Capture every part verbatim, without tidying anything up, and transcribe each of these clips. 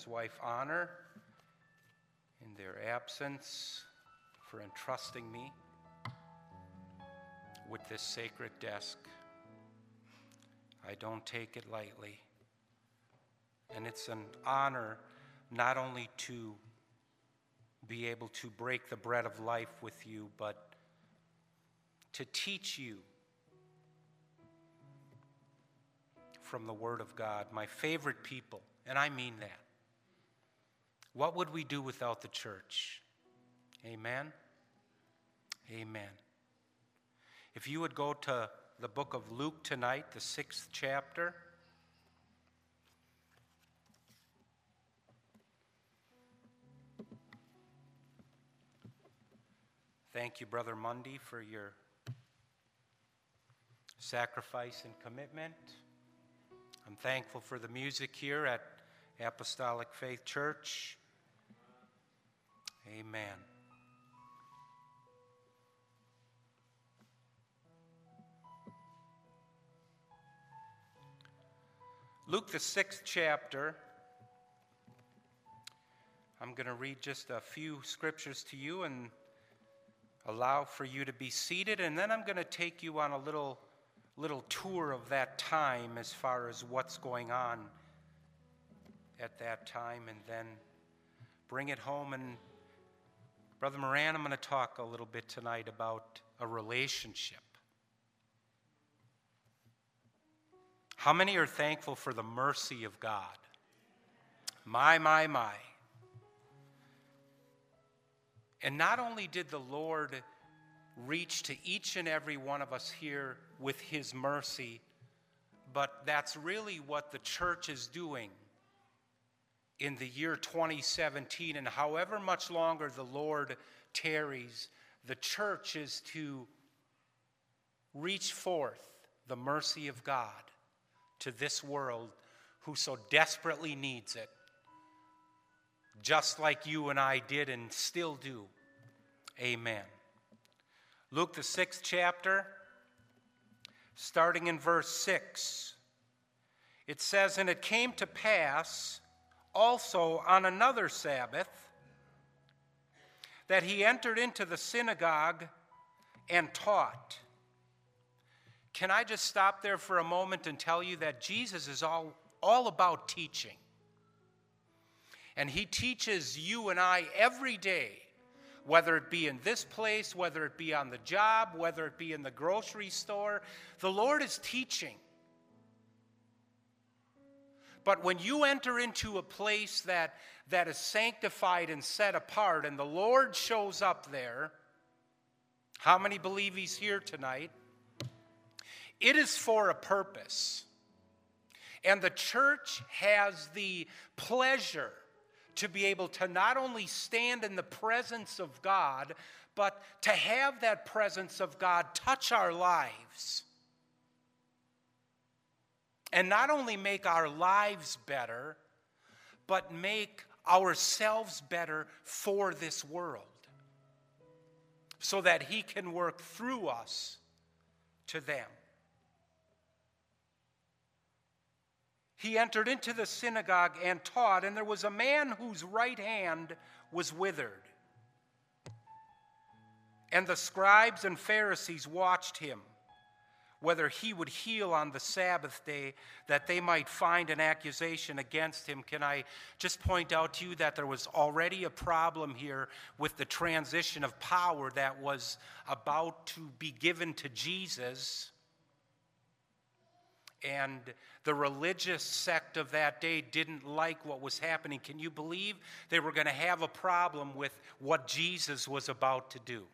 wife Honor in their absence for entrusting me with this sacred desk. I don't take it lightly. And it's an honor not only to be able to break the bread of life with you, but to teach you from the Word of God, my favorite people, and I mean that. What would we do without the church? Amen? Amen. If you would go to the book of Luke tonight, the sixth chapter. Thank you, Brother Mundy, for your sacrifice and commitment. I'm thankful for the music here at Apostolic Faith Church. Amen. Luke, the sixth chapter. I'm going to read just a few scriptures to you and allow for you to be seated, and then I'm going to take you on a little little tour of that time as far as what's going on at that time, and then bring it home. And Brother Moran, I'm going to talk a little bit tonight about a relationship. How many are thankful for the mercy of God? My, my, my. And not only did the Lord reach to each and every one of us here with his mercy, but that's really what the church is doing in the year twenty seventeen. And however much longer the Lord tarries, the church is to reach forth the mercy of God to this world who so desperately needs it, just like you and I did and still do. Amen. Luke, the sixth chapter, starting in verse six. It says, "And it came to pass also on another Sabbath that he entered into the synagogue and taught." Can I just stop there for a moment and tell you that Jesus is all, all about teaching. And he teaches you and I every day, whether it be in this place, whether it be on the job, whether it be in the grocery store. The Lord is teaching. But when you enter into a place that, that is sanctified and set apart, and the Lord shows up there, how many believe he's here tonight? It is for a purpose. And the church has the pleasure to be able to not only stand in the presence of God, but to have that presence of God touch our lives. And not only make our lives better, but make ourselves better for this world, so that he can work through us to them. He entered into the synagogue and taught, and there was a man whose right hand was withered. And the scribes and Pharisees watched him, whether he would heal on the Sabbath day, that they might find an accusation against him. Can I just point out to you that there was already a problem here with the transition of power that was about to be given to Jesus? And the religious sect of that day didn't like what was happening. Can you believe they were going to have a problem with what Jesus was about to do?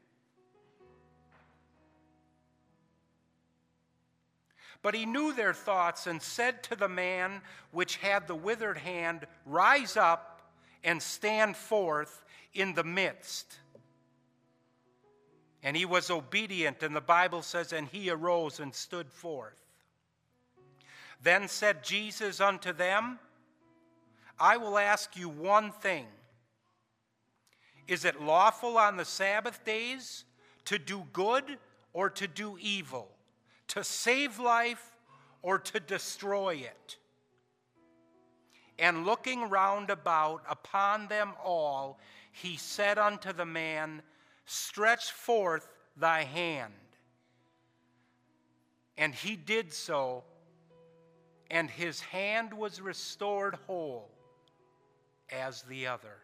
But he knew their thoughts and said to the man which had the withered hand, "Rise up and stand forth in the midst." And he was obedient, and the Bible says, and he arose and stood forth. Then said Jesus unto them, "I will ask you one thing. Is it lawful on the Sabbath days to do good or to do evil, to save life or to destroy it?" And looking round about upon them all, he said unto the man, Stretch forth thy hand. And he did so, and his hand was restored whole as the other.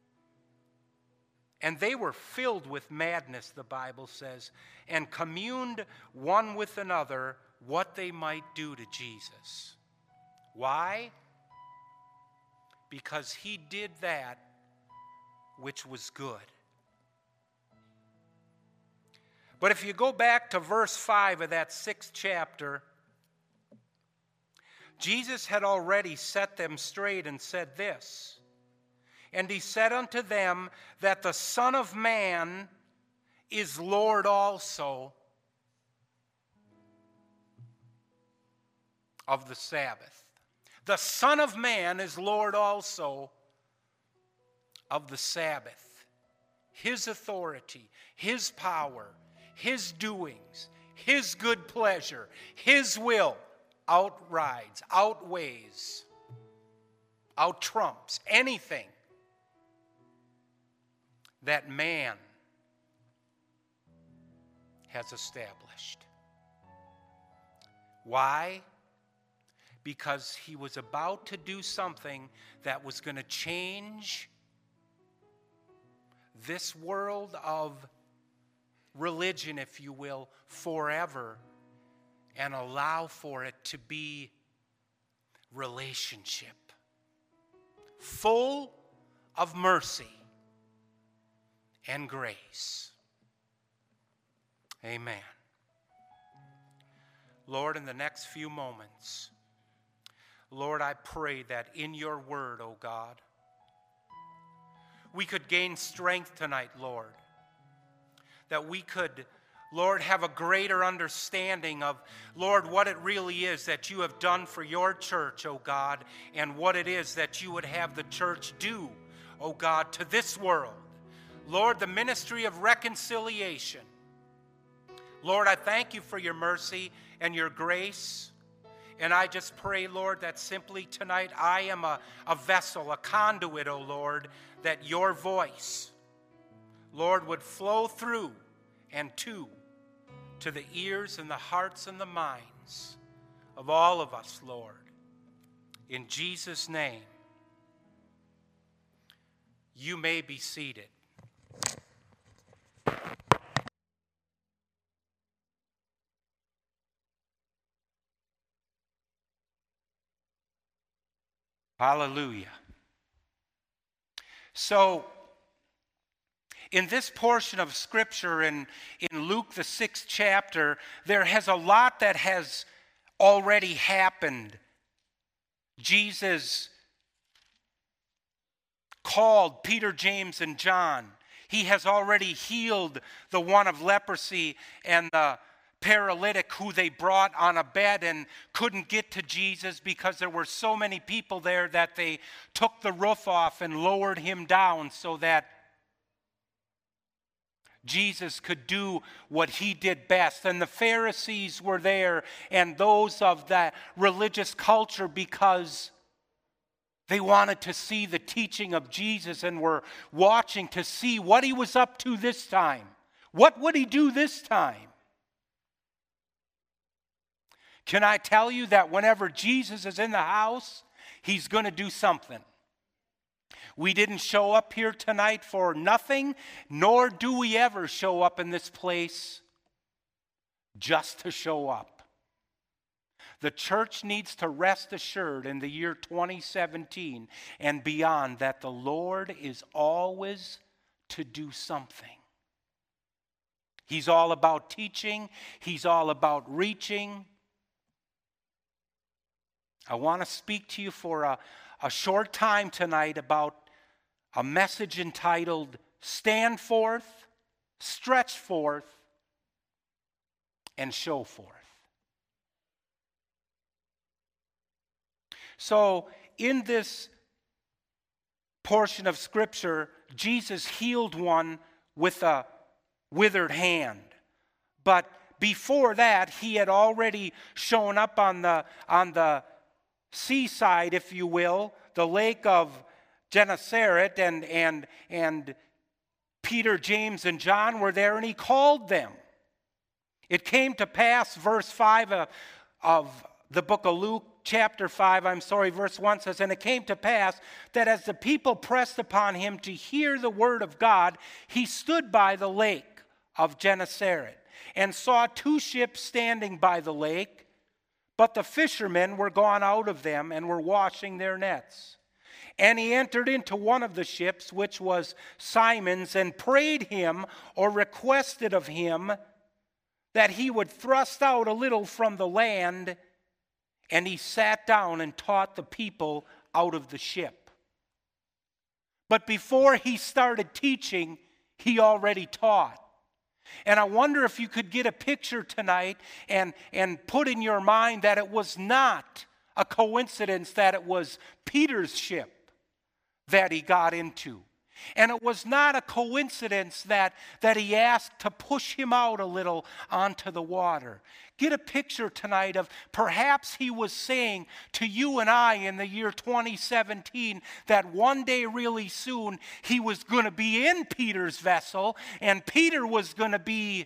And they were filled with madness, the Bible says, and communed one with another what they might do to Jesus. Why? Because he did that which was good. But if you go back to verse five of that sixth chapter, Jesus had already set them straight and said this. And he said unto them that the Son of Man is Lord also of the Sabbath. The Son of Man is Lord also of the Sabbath. His authority, his power, his doings, his good pleasure, his will outrides, outweighs, outtrumps anything that man has established. Why? Because he was about to do something that was going to change this world of religion, if you will, forever, and allow for it to be relationship, full of mercy and grace. Amen. Lord, in the next few moments, Lord, I pray that in your word, O God, we could gain strength tonight, Lord. That we could, Lord, have a greater understanding of, Lord, what it really is that you have done for your church, O God, and what it is that you would have the church do, O God, to this world. Lord, the ministry of reconciliation. Lord, I thank you for your mercy and your grace. And I just pray, Lord, that simply tonight I am a, a vessel, a conduit, O Lord, that your voice, Lord, would flow through and to, to the ears and the hearts and the minds of all of us, Lord. In Jesus' name, you may be seated. Hallelujah. So, in this portion of Scripture, in, in Luke, the sixth chapter, there has a lot that has already happened. Jesus called Peter, James, and John. He has already healed the one of leprosy and the paralytic who they brought on a bed and couldn't get to Jesus because there were so many people there that they took the roof off and lowered him down so that Jesus could do what he did best. And the Pharisees were there and those of that religious culture because they wanted to see the teaching of Jesus and were watching to see what he was up to this time. What would he do this time? Can I tell you that whenever Jesus is in the house, he's going to do something? We didn't show up here tonight for nothing, nor do we ever show up in this place just to show up. The church needs to rest assured in the year twenty seventeen and beyond that the Lord is always to do something. He's all about teaching. He's all about reaching. I want to speak to you for a, a short time tonight about a message entitled, Stand Forth, Stretch Forth, and Show Forth. So, in this portion of Scripture, Jesus healed one with a withered hand. But before that, he had already shown up on the, on the seaside, if you will, the lake of Gennesaret, and, and, and Peter, James, and John were there, and he called them. It came to pass, verse five of, of the book of Luke, chapter five, I'm sorry, verse one says, and it came to pass that as the people pressed upon him to hear the word of God, he stood by the lake of Gennesaret and saw two ships standing by the lake, but the fishermen were gone out of them and were washing their nets. And he entered into one of the ships, which was Simon's, and prayed him, or requested of him, that he would thrust out a little from the land. And he sat down and taught the people out of the ship. But before he started teaching, he already taught. And I wonder if you could get a picture tonight and, and put in your mind that it was not a coincidence that it was Peter's ship that he got into. And it was not a coincidence that, that he asked to push him out a little onto the water. Get a picture tonight of perhaps he was saying to you and I in the year twenty seventeen that one day really soon he was going to be in Peter's vessel, and Peter was going to be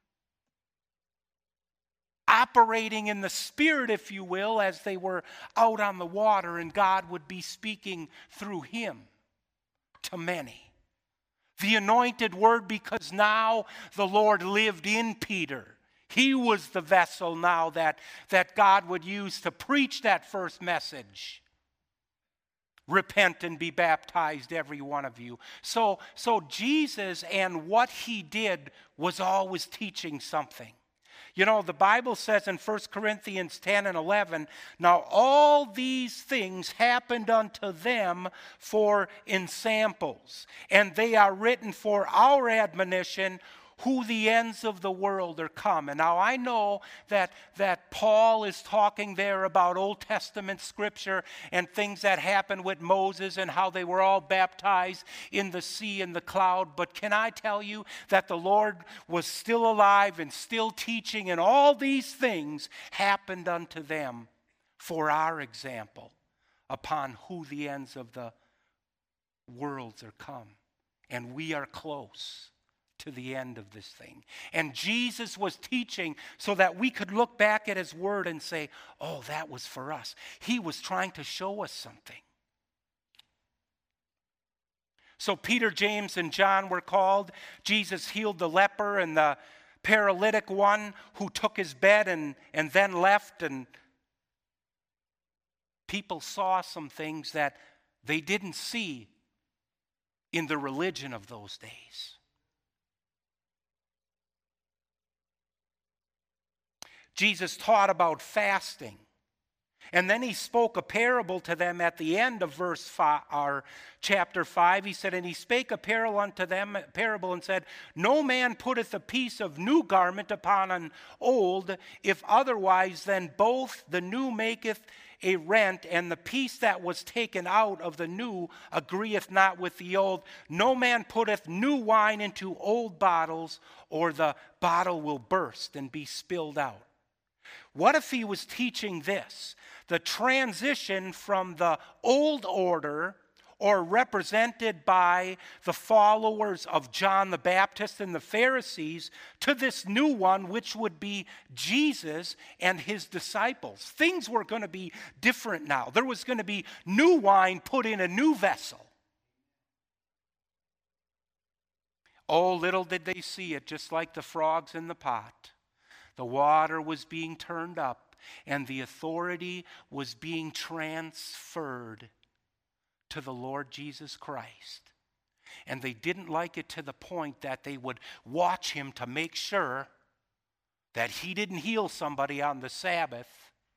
operating in the Spirit, if you will, as they were out on the water, and God would be speaking through him to many. The anointed word, because now the Lord lived in Peter. He was the vessel now that, that God would use to preach that first message. Repent and be baptized, every one of you. So, so Jesus and what he did was always teaching something. You know, the Bible says in First Corinthians ten and eleven, now all these things happened unto them for ensamples, and they are written for our admonition, who the ends of the world are come. And now I know that, that Paul is talking there about Old Testament scripture and things that happened with Moses and how they were all baptized in the sea and the cloud. But can I tell you that the Lord was still alive and still teaching, and all these things happened unto them for our example, upon who the ends of the worlds are come. And we are close to the end of this thing. And Jesus was teaching so that we could look back at his word and say, oh, that was for us. He was trying to show us something. So Peter, James, and John were called. Jesus healed the leper and the paralytic one who took his bed and, and then left. And people saw some things that they didn't see in the religion of those days. Jesus taught about fasting. And then he spoke a parable to them at the end of verse five, or chapter five. He said, and he spake a parable unto them, parable, and said, no man putteth a piece of new garment upon an old, if otherwise then both the new maketh a rent, and the piece that was taken out of the new agreeth not with the old. No man putteth new wine into old bottles, or the bottle will burst and be spilled out. What if he was teaching this? The transition from the old order, or represented by the followers of John the Baptist and the Pharisees, to this new one, which would be Jesus and his disciples. Things were going to be different now. There was going to be new wine put in a new vessel. Oh, little did they see it, just like the frogs in the pot. The water was being turned up, and the authority was being transferred to the Lord Jesus Christ. And they didn't like it to the point that they would watch him to make sure that he didn't heal somebody on the Sabbath.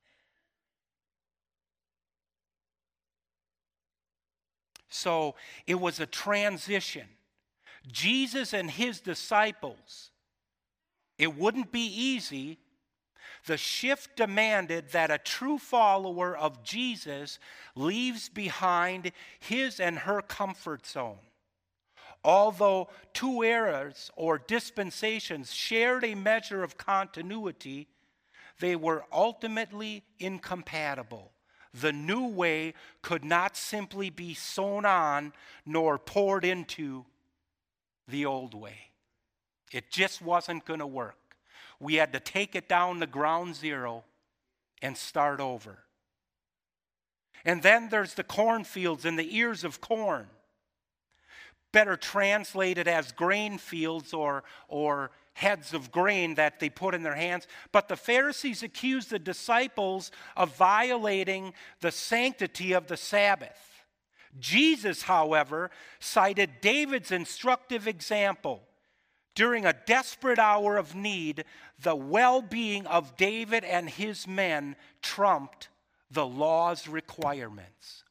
So it was a transition. Jesus and his disciples, it wouldn't be easy. The shift demanded that a true follower of Jesus leaves behind his and her comfort zone. Although two eras or dispensations shared a measure of continuity, they were ultimately incompatible. the new way could not simply be sewn on nor poured into the old way. It just wasn't going to work. We had to take it down to ground zero and start over. And then there's the cornfields and the ears of corn, better translated as grain fields or, or heads of grain that they put in their hands. But the Pharisees accused the disciples of violating the sanctity of the Sabbath. Jesus, however, cited David's instructive example. During a desperate hour of need, the well-being of David and his men trumped the law's requirements.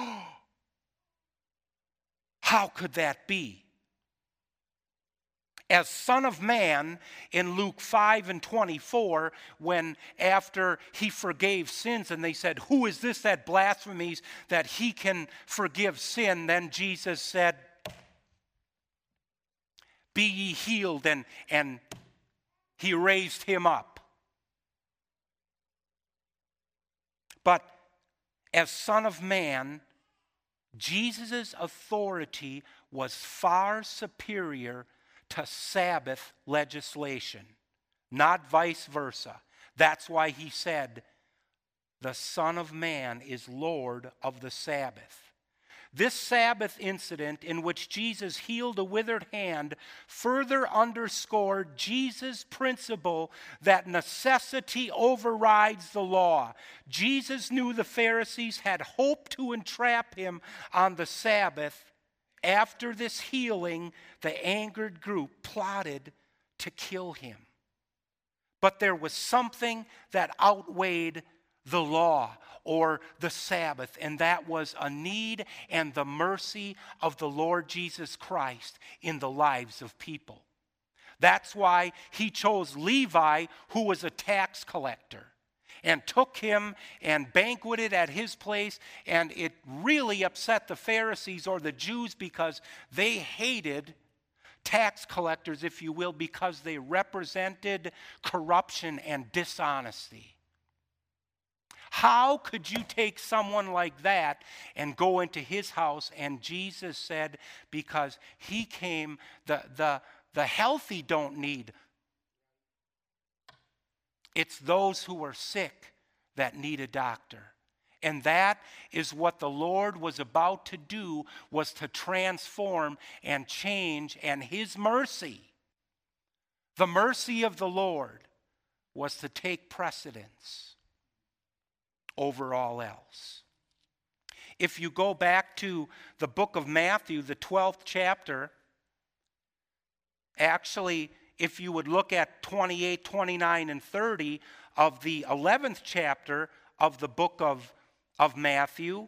How could that be? As Son of Man in Luke five and twenty-four, when after he forgave sins and they said, who is this that blasphemies that he can forgive sin? Then Jesus said, be ye healed, and, and he raised him up. But as Son of Man, Jesus' authority was far superior to Sabbath legislation, not vice versa. That's why he said, the Son of Man is Lord of the Sabbath. This Sabbath incident in which Jesus healed a withered hand further underscored Jesus' principle that necessity overrides the law. Jesus knew the Pharisees had hoped to entrap him on the Sabbath. After this healing, the angered group plotted to kill him. But there was something that outweighed the law or the Sabbath, and that was a need and the mercy of the Lord Jesus Christ in the lives of people. That's why he chose Levi, who was a tax collector, and took him and banqueted at his place, and it really upset the Pharisees or the Jews because they hated tax collectors, if you will, because they represented corruption and dishonesty. How could you take someone like that and go into his house? And Jesus said, because he came, the, the, the healthy don't need. It's those who are sick that need a doctor. And that is what the Lord was about to do, was to transform and change, and his mercy, the mercy of the Lord, was to take precedence over all else. If you go back to the book of Matthew, the twelfth chapter, actually, if you would look at twenty-eight, twenty-nine, and thirty of the eleventh chapter of the book of, of Matthew,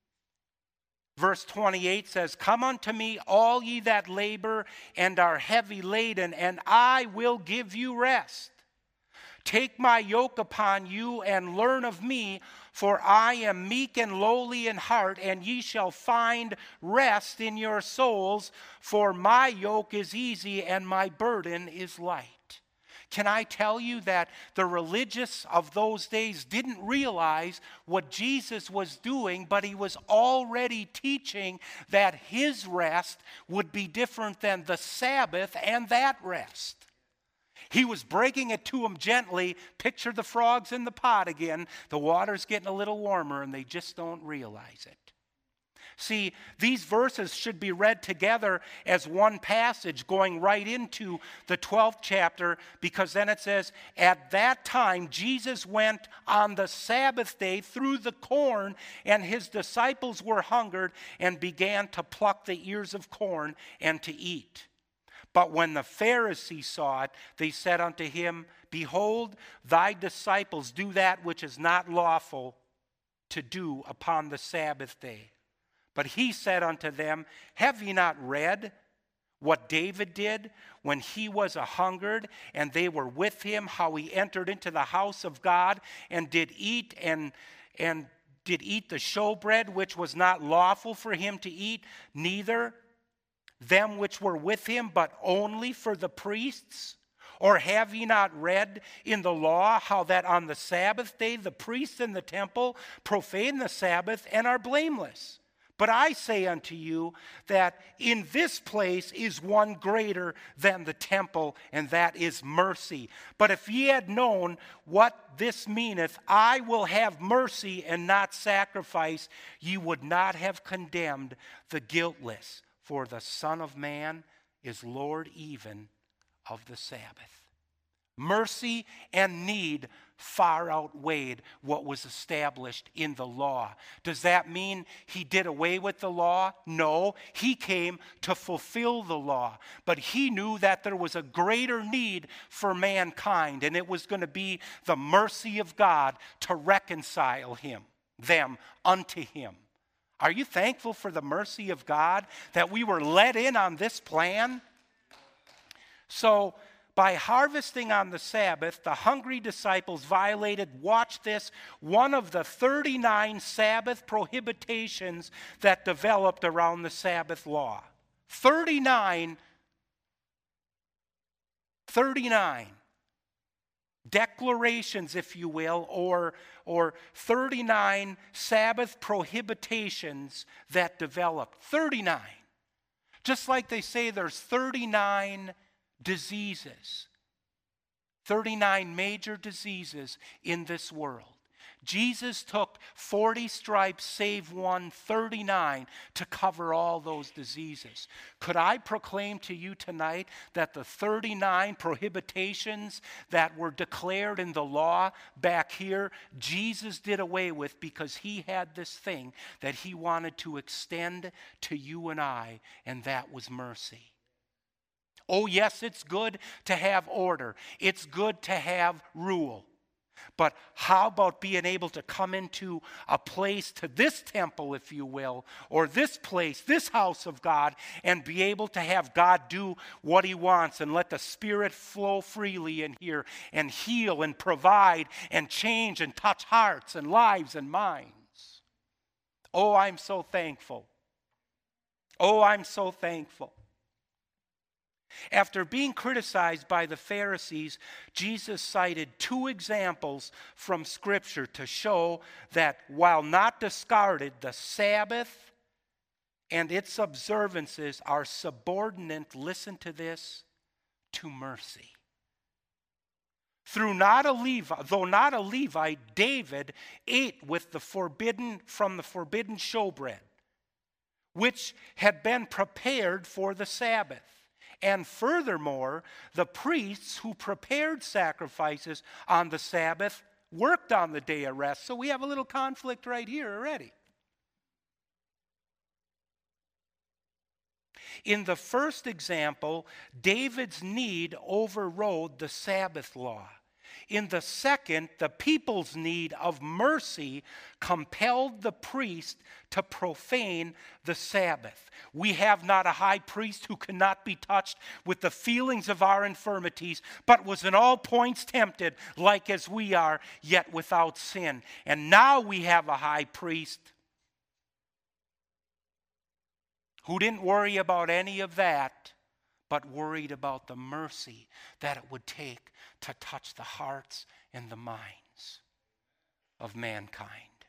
verse twenty-eight says, come unto me, all ye that labor and are heavy laden, and I will give you rest. Take my yoke upon you and learn of me, for I am meek and lowly in heart, and ye shall find rest in your souls, for my yoke is easy and my burden is light. Can I tell you that the religious of those days didn't realize what Jesus was doing, but he was already teaching that his rest would be different than the Sabbath and that rest. He was breaking it to them gently. Picture the frogs in the pot again. The water's getting a little warmer and they just don't realize it. See, these verses should be read together as one passage going right into the twelfth chapter, because then it says, at that time Jesus went on the Sabbath day through the corn, and his disciples were hungered and began to pluck the ears of corn and to eat. But when the Pharisees saw it, they said unto him, behold, thy disciples do that which is not lawful to do upon the Sabbath day. But he said unto them, have ye not read what David did when he was a hungered, and they were with him, how he entered into the house of God and did eat and, and did eat the showbread, which was not lawful for him to eat, neither them which were with him, but only for the priests? Or have ye not read in the law how that on the Sabbath day the priests in the temple profane the Sabbath and are blameless? But I say unto you that in this place is one greater than the temple, and that is mercy. But if ye had known what this meaneth, I will have mercy and not sacrifice, ye would not have condemned the guiltless. For the Son of Man is Lord even of the Sabbath. Mercy and need far outweighed what was established in the law. Does that mean he did away with the law? No, he came to fulfill the law. But he knew that there was a greater need for mankind, and it was going to be the mercy of God to reconcile him, them unto him. Are you thankful for the mercy of God that we were let in on this plan? So, by harvesting on the Sabbath, the hungry disciples violated, watch this, one of the thirty-nine Sabbath prohibitions that developed around the Sabbath law. thirty-nine, thirty-nine declarations, if you will, or, or thirty-nine Sabbath prohibitions that developed. thirty-nine. Just like they say there's thirty-nine diseases, thirty-nine major diseases in this world. Jesus took forty stripes, save one, thirty-nine, to cover all those diseases. Could I proclaim to you tonight that the thirty-nine prohibitions that were declared in the law back here, Jesus did away with because he had this thing that he wanted to extend to you and I, and that was mercy. Oh, yes, it's good to have order. It's good to have rule. But how about being able to come into a place, to this temple, if you will, or this place, this house of God, and be able to have God do what he wants and let the Spirit flow freely in here and heal and provide and change and touch hearts and lives and minds. Oh, I'm so thankful. Oh, I'm so thankful. After being criticized by the Pharisees, Jesus cited two examples from Scripture to show that while not discarded, the Sabbath and its observances are subordinate, listen to this, to mercy. Through not a Levite, though not a Levite, David ate with the forbidden, from the forbidden showbread, which had been prepared for the Sabbath. And furthermore, the priests who prepared sacrifices on the Sabbath worked on the day of rest. So we have a little conflict right here already. In the first example, David's need overrode the Sabbath law. In the second, the people's need of mercy compelled the priest to profane the Sabbath. We have not a high priest who cannot be touched with the feelings of our infirmities, but was in all points tempted, like as we are, yet without sin. And now we have a high priest who didn't worry about any of that, but worried about the mercy that it would take to touch the hearts and the minds of mankind.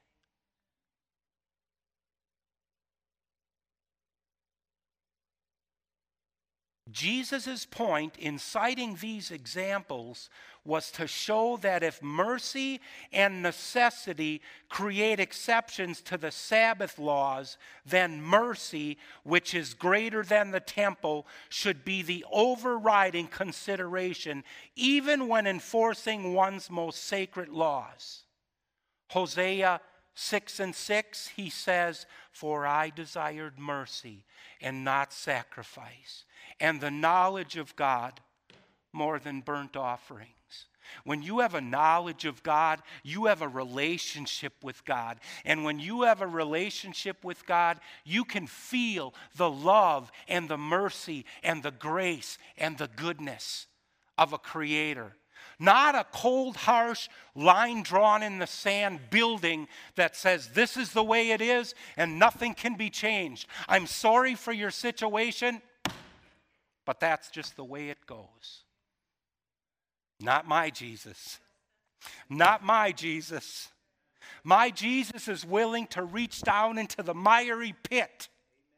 Jesus' point in citing these examples was to show that if mercy and necessity create exceptions to the Sabbath laws, then mercy, which is greater than the temple, should be the overriding consideration, even when enforcing one's most sacred laws. Hosea six and six, he says, "For I desired mercy and not sacrifice, and the knowledge of God more than burnt offerings." When you have a knowledge of God, you have a relationship with God. And when you have a relationship with God, you can feel the love and the mercy and the grace and the goodness of a creator. Not a cold, harsh line drawn in the sand building that says this is the way it is and nothing can be changed. I'm sorry for your situation, but that's just the way it goes. Not my Jesus. Not my Jesus. My Jesus is willing to reach down into the miry pit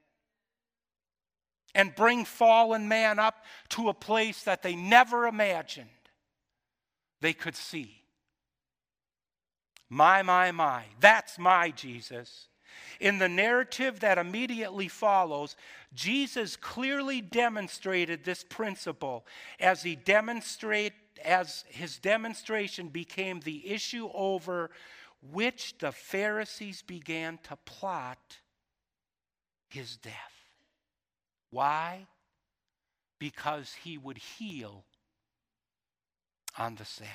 and bring fallen man up to a place that they never imagined they could see. My, my, my. That's my Jesus. In the narrative that immediately follows, Jesus clearly demonstrated this principle as he demonstrate as his demonstration became the issue over which the Pharisees began to plot his death. Why? Because he would heal on the Sabbath.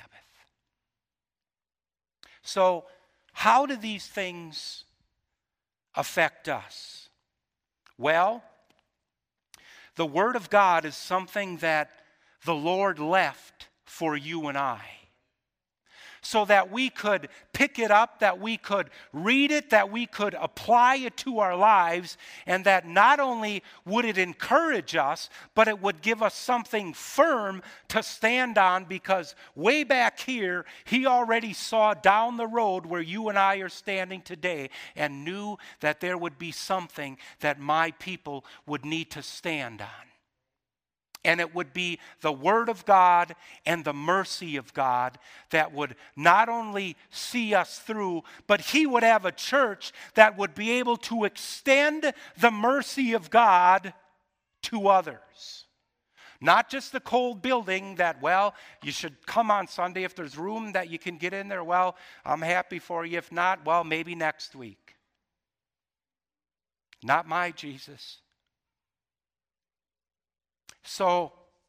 So, how do these things affect us? Well, the Word of God is something that the Lord left for you and I, so that we could pick it up, that we could read it, that we could apply it to our lives, and that not only would it encourage us, but it would give us something firm to stand on, because way back here, he already saw down the road where you and I are standing today and knew that there would be something that my people would need to stand on. And it would be the Word of God and the mercy of God that would not only see us through, but he would have a church that would be able to extend the mercy of God to others. Not just the cold building that, well, you should come on Sunday. If there's room that you can get in there, well, I'm happy for you. If not, well, maybe next week. Not my Jesus. So,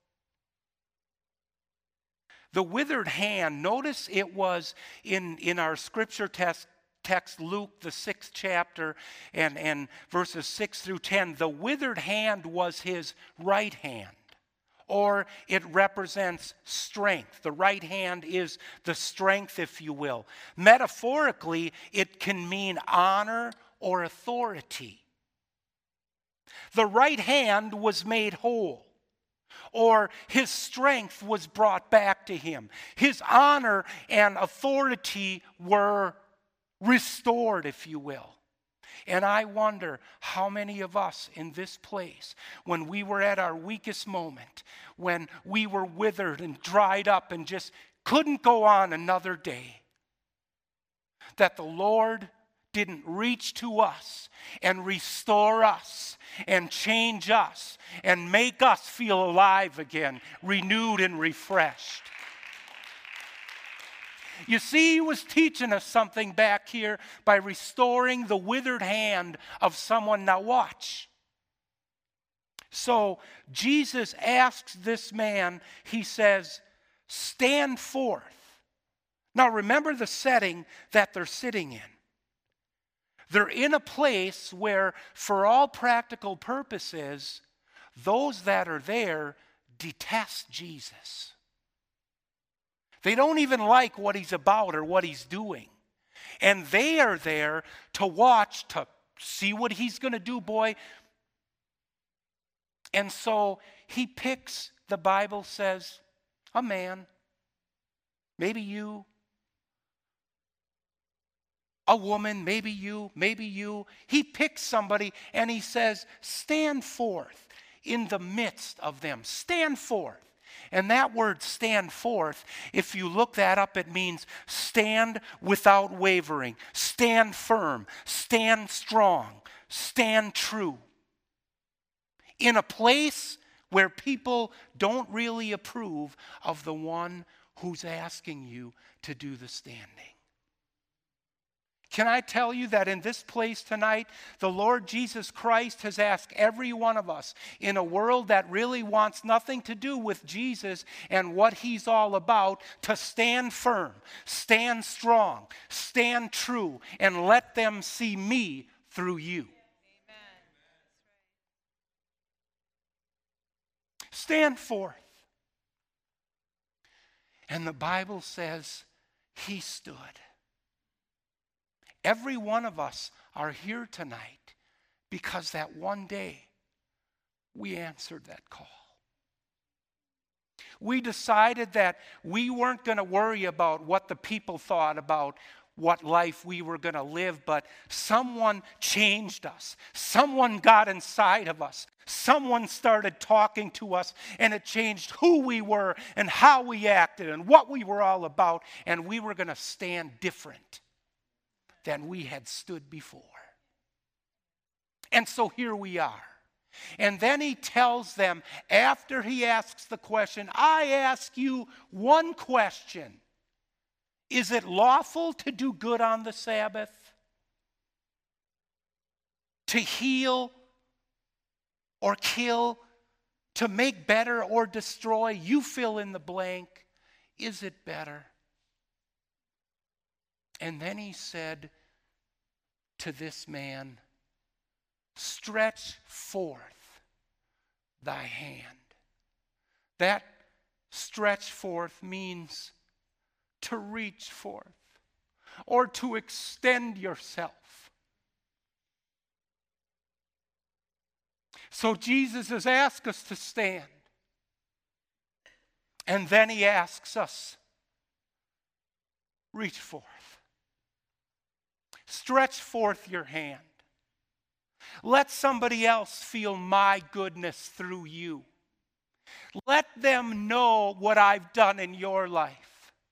the withered hand, notice it was in, in our scripture text, text, Luke, the sixth chapter, and, and verses six through ten. The withered hand was his right hand, or it represents strength. The right hand is the strength, if you will. Metaphorically, it can mean honor or authority. The right hand was made whole, or his strength was brought back to him. His honor and authority were restored, if you will. And I wonder how many of us in this place, when we were at our weakest moment, when we were withered and dried up and just couldn't go on another day, that the Lord didn't reach to us and restore us and change us and make us feel alive again, renewed and refreshed. You see, he was teaching us something back here by restoring the withered hand of someone. Now watch. So Jesus asks this man, he says, stand forth. Now remember the setting that they're sitting in. They're in a place where, for all practical purposes, those that are there detest Jesus. They don't even like what he's about or what he's doing. And they are there to watch, to see what he's going to do, boy. And so he picks, the Bible says, a man, maybe you, a woman, maybe you, maybe you. He picks somebody and he says, stand forth in the midst of them. Stand forth. And that word stand forth, if you look that up, it means stand without wavering, stand firm, stand strong, stand true. In a place where people don't really approve of the one who's asking you to do the standing. Can I tell you that in this place tonight, the Lord Jesus Christ has asked every one of us in a world that really wants nothing to do with Jesus and what he's all about to stand firm, stand strong, stand true, and let them see me through you. Amen. Stand forth. And the Bible says he stood. Every one of us are here tonight because that one day we answered that call. We decided that we weren't going to worry about what the people thought about what life we were going to live, but someone changed us. Someone got inside of us. Someone started talking to us, and it changed who we were and how we acted and what we were all about, and we were going to stand different than we had stood before. And so here we are. And then he tells them, after he asks the question, I ask you one question. Is it lawful to do good on the Sabbath? To heal or kill? To make better or destroy? You fill in the blank. Is it better? And then he said to this man, stretch forth thy hand. That stretch forth means to reach forth or to extend yourself. So Jesus has asked us to stand. And then he asks us, reach forth. Stretch forth your hand. Let somebody else feel my goodness through you. Let them know what I've done in your life.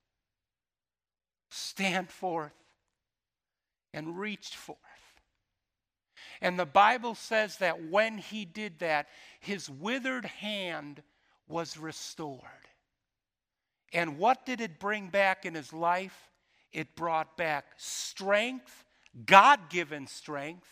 Stand forth and reach forth. And the Bible says that when he did that, his withered hand was restored. And what did it bring back in his life? It brought back strength, God-given strength.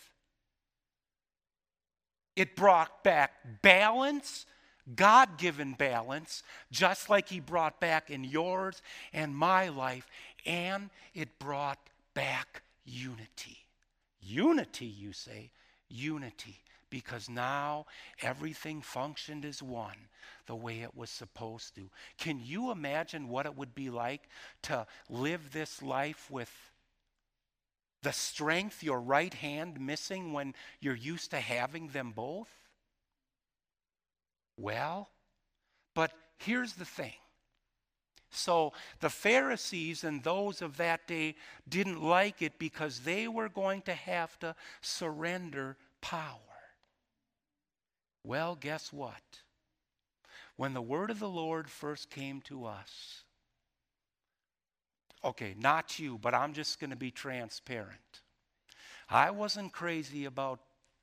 It brought back balance, God-given balance, just like he brought back in yours and my life. And it brought back unity. Unity, you say? Unity. Because now everything functioned as one the way it was supposed to. Can you imagine what it would be like to live this life with the strength, your right hand missing when you're used to having them both? Well, but here's the thing. So the Pharisees and those of that day didn't like it because they were going to have to surrender power. Well, guess what? When the word of the Lord first came to us, okay, not you, but I'm just going to be transparent. I wasn't crazy about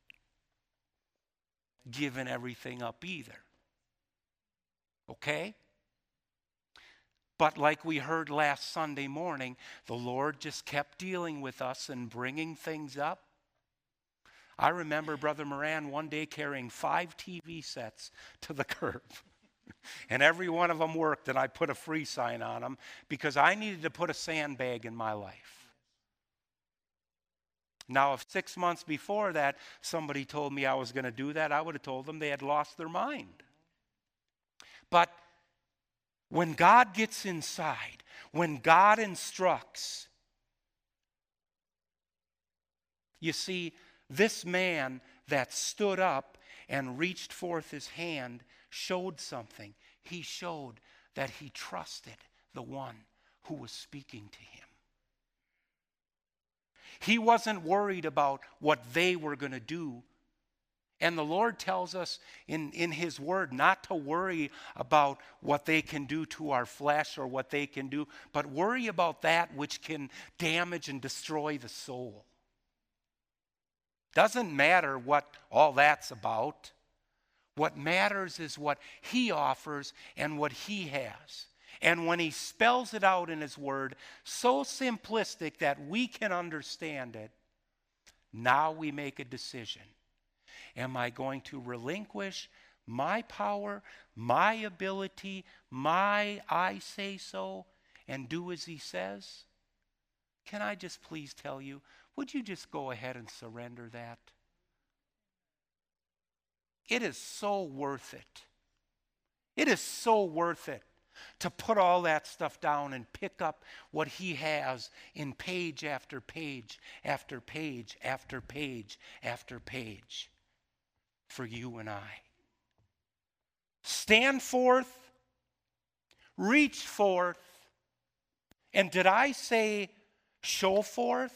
giving everything up either. Okay? But like we heard last Sunday morning, the Lord just kept dealing with us and bringing things up. I remember Brother Moran one day carrying five T V sets to the curb. And every one of them worked, and I put a free sign on them because I needed to put a sandbag in my life. Now, if six months before that somebody told me I was going to do that, I would have told them they had lost their mind. But when God gets inside, when God instructs, you see, this man that stood up and reached forth his hand showed something. He showed that he trusted the one who was speaking to him. He wasn't worried about what they were going to do. And the Lord tells us in, in his word not to worry about what they can do to our flesh or what they can do, but worry about that which can damage and destroy the soul. Doesn't matter what all that's about. What matters is what he offers and what he has. And when he spells it out in his word, so simplistic that we can understand it, now we make a decision. Am I going to relinquish my power, my ability, my I say so, and do as he says? Can I just please tell you, would you just go ahead and surrender that? It is so worth it. It is so worth it to put all that stuff down and pick up what he has in page after page after page after page after page for you and I. Stand forth reached forth. And did I say show forth?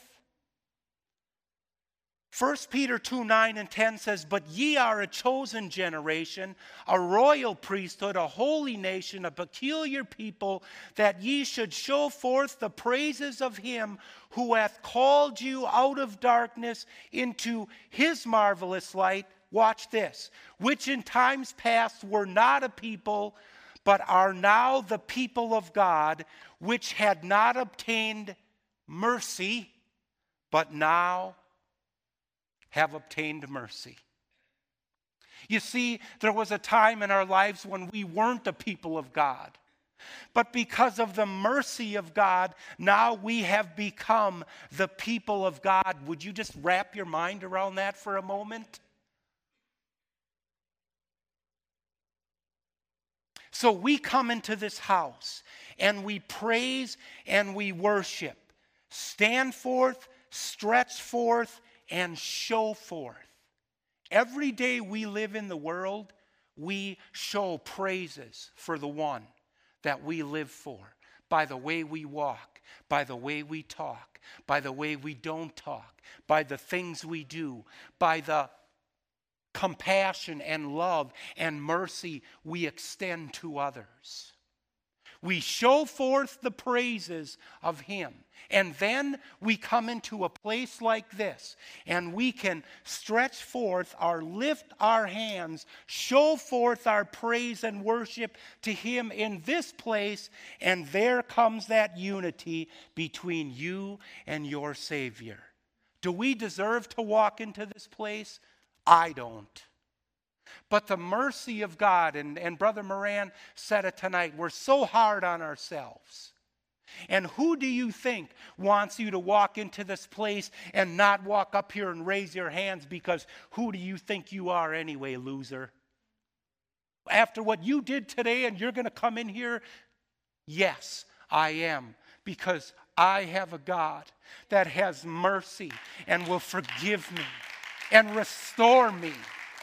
First Peter two, nine and ten says, but ye are a chosen generation, a royal priesthood, a holy nation, a peculiar people, that ye should show forth the praises of him who hath called you out of darkness into his marvelous light. Watch this. Which in times past were not a people, but are now the people of God, which had not obtained mercy, but now have obtained mercy. You see, there was a time in our lives when we weren't a people of God. But because of the mercy of God, now we have become the people of God. Would you just wrap your mind around that for a moment? So we come into this house and we praise and we worship. Stand forth, stretch forth, and show forth. Every day we live in the world, we show praises for the one that we live for. By the way we walk, by the way we talk, by the way we don't talk, by the things we do, by the compassion and love and mercy we extend to others. We show forth the praises of him. And then we come into a place like this, and we can stretch forth or lift our hands, show forth our praise and worship to him in this place, and there comes that unity between you and your Savior. Do we deserve to walk into this place? I don't. But the mercy of God, and, and Brother Moran said it tonight, we're so hard on ourselves. And who do you think wants you to walk into this place and not walk up here and raise your hands, because who do you think you are anyway, loser? After what you did today and you're going to come in here? Yes, I am, because I have a God that has mercy and will forgive me and restore me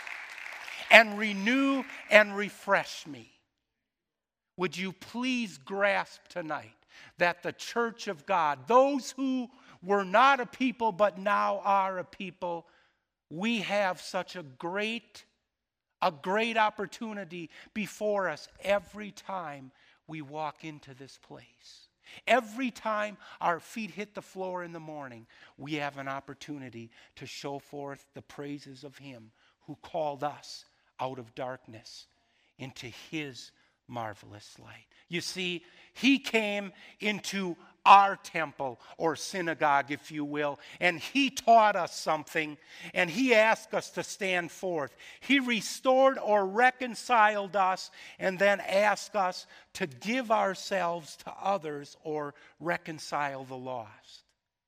and renew and refresh me. Would you please grasp tonight that the church of God, those who were not a people but now are a people, we have such a great, a great opportunity before us every time we walk into this place. Every time our feet hit the floor in the morning, we have an opportunity to show forth the praises of him who called us out of darkness into his marvelous light. You see, he came into our temple or synagogue, if you will, and he taught us something, and he asked us to stand forth. He restored or reconciled us, and then asked us to give ourselves to others or reconcile the lost.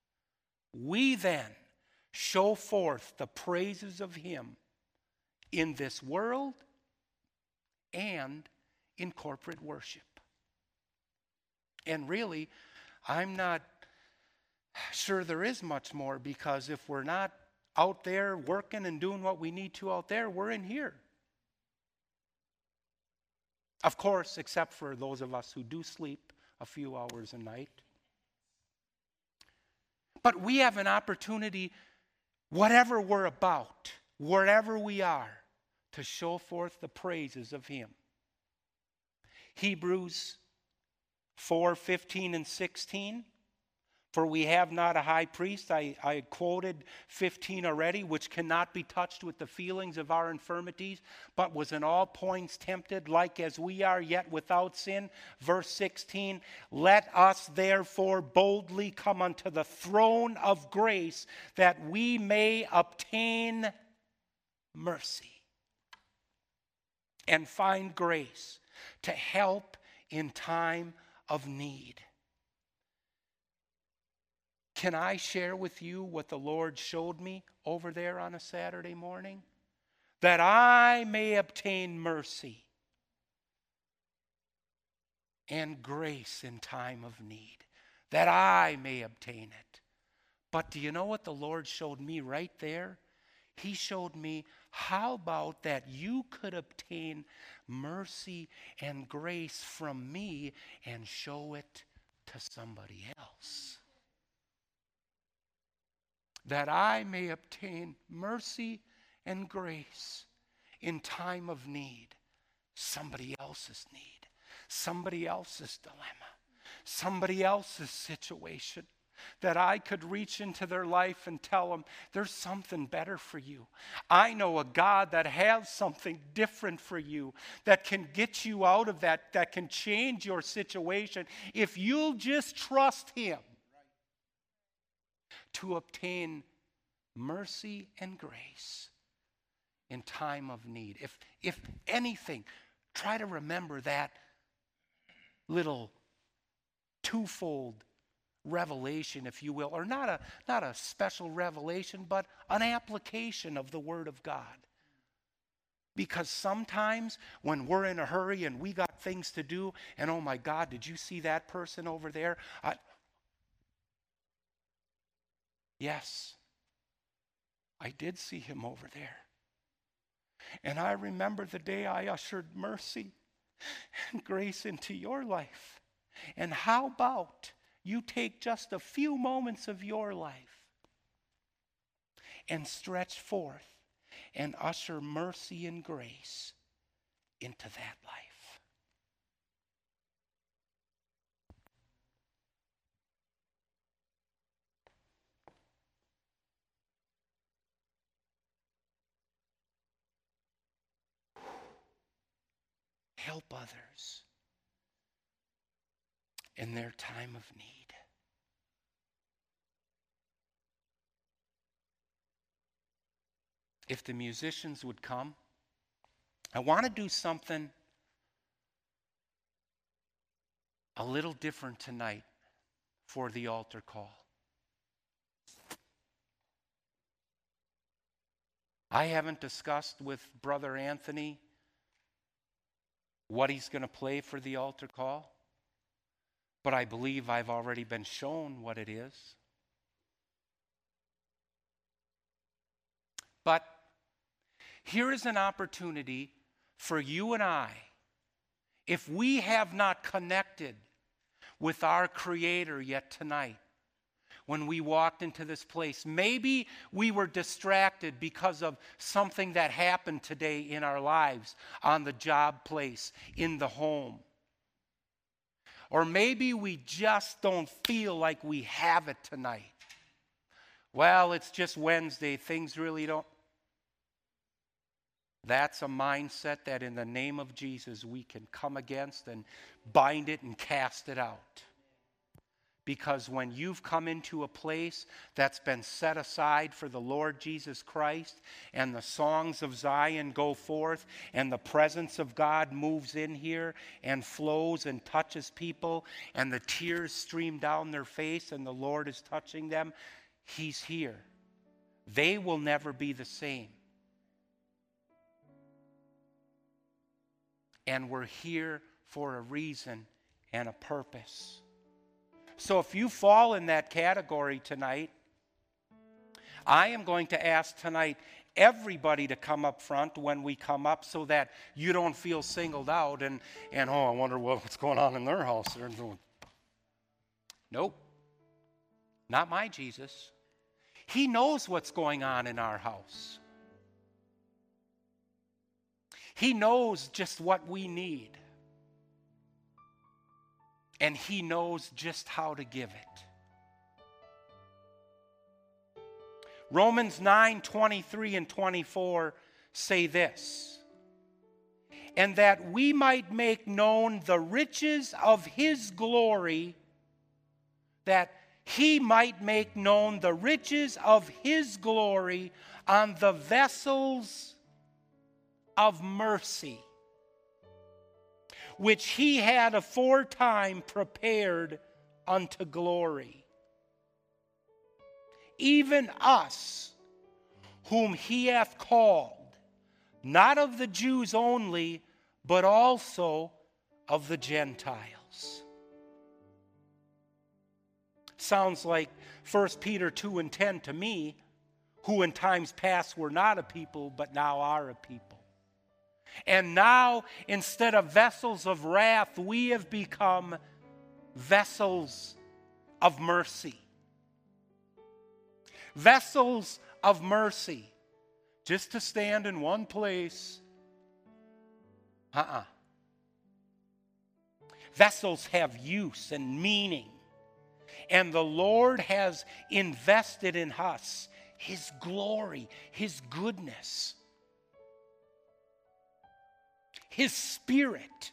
We then show forth the praises of him in this world and in corporate worship. And really, I'm not sure there is much more, because if we're not out there working and doing what we need to out there, we're in here. Of course, except for those of us who do sleep a few hours a night. But we have an opportunity, whatever we're about, wherever we are, to show forth the praises of him. Hebrews four, fifteen and sixteen. For we have not a high priest, I, I quoted fifteen already, which cannot be touched with the feelings of our infirmities, but was in all points tempted like as we are, yet without sin. Verse sixteen, let us therefore boldly come unto the throne of grace, that we may obtain mercy and find grace to help in time of need. Can I share with you what the Lord showed me over there on a Saturday morning? That I may obtain mercy and grace in time of need. That I may obtain it. But do you know what the Lord showed me right there? He showed me How about that you could obtain mercy and grace from me and show it to somebody else? That I may obtain mercy and grace in time of need, somebody else's need, somebody else's dilemma, somebody else's situation. That I could reach into their life and tell them, there's something better for you. I know a God that has something different for you, that can get you out of that, that can change your situation if you'll just trust Him to obtain mercy and grace in time of need. If, if anything, try to remember that little twofold revelation, if you will, or not a, not a special revelation, but an application of the Word of God. Because sometimes when we're in a hurry and we got things to do, and oh my God, did you see that person over there? I, yes, I did see him over there. And I remember the day I ushered mercy and grace into your life. And how about you take just a few moments of your life and stretch forth and usher mercy and grace into that life. Help others in their time of need. If the musicians would come, I want to do something a little different tonight for the altar call. I haven't discussed with Brother Anthony what he's going to play for the altar call, but I believe I've already been shown what it is. But here is an opportunity for you and I, if we have not connected with our Creator yet tonight, when we walked into this place. Maybe we were distracted because of something that happened today in our lives, on the job place, in the home. Or maybe we just don't feel like we have it tonight. Well, it's just Wednesday, things really don't. That's a mindset that in the name of Jesus we can come against and bind it and cast it out. Because when you've come into a place that's been set aside for the Lord Jesus Christ, and the songs of Zion go forth, and the presence of God moves in here and flows and touches people, and the tears stream down their face and the Lord is touching them, He's here. They will never be the same. And we're here for a reason and a purpose. So if you fall in that category tonight, I am going to ask tonight everybody to come up front when we come up, so that you don't feel singled out and, and oh, I wonder what's going on in their house. Nope. Not my Jesus. He knows what's going on in our house. He knows just what we need. And He knows just how to give it. Romans nine, twenty-three and twenty-four say this: and that we might make known the riches of His glory, that He might make known the riches of His glory on the vessels of mercy, which He had aforetime prepared unto glory. Even us, whom He hath called, not of the Jews only, but also of the Gentiles. Sounds like First Peter two and ten to me, who in times past were not a people, but now are a people. And now, instead of vessels of wrath, we have become vessels of mercy. Vessels of mercy. Just to stand in one place. Uh-uh. Vessels have use and meaning. And the Lord has invested in us His glory, His goodness, His Spirit,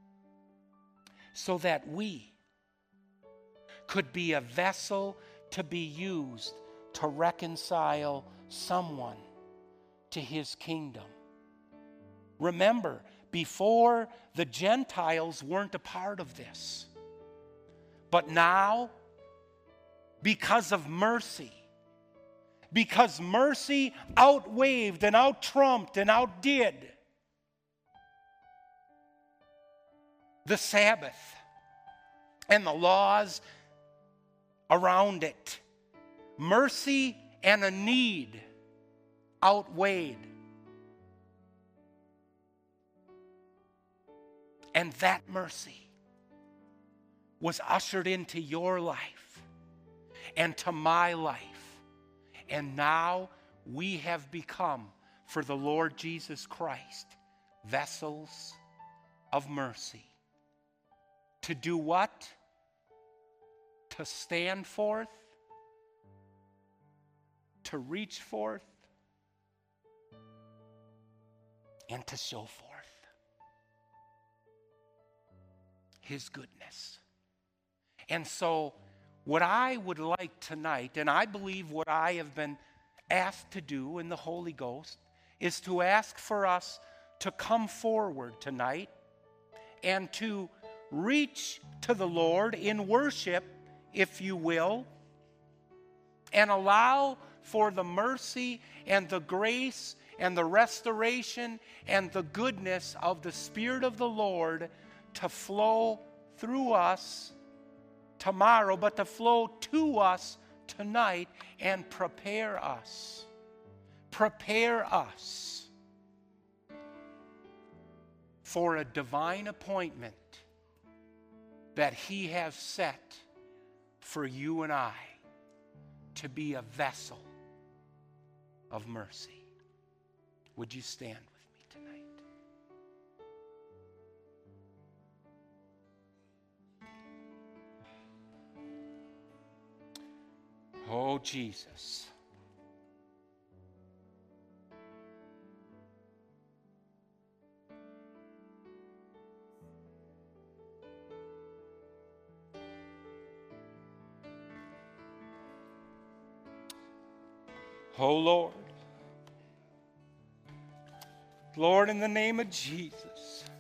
so that we could be a vessel to be used to reconcile someone to His kingdom. Remember, before, the Gentiles weren't a part of this. But now, because of mercy, because mercy outweighed and outtrumped and outdid the Sabbath and the laws around it, mercy and a need outweighed. And that mercy was ushered into your life and to my life. And now we have become, for the Lord Jesus Christ, vessels of mercy. To do what? To stand forth, to reach forth, and to show forth His goodness. And so, what I would like tonight, and I believe what I have been asked to do in the Holy Ghost, is to ask for us to come forward tonight and to reach to the Lord in worship, if you will, and allow for the mercy and the grace and the restoration and the goodness of the Spirit of the Lord to flow through us tomorrow, but to flow to us tonight and prepare us. Prepare us for a divine appointment that He has set for you and I to be a vessel of mercy. Would you stand with me tonight? Oh, Jesus. Oh, Lord. Lord, in the name of Jesus,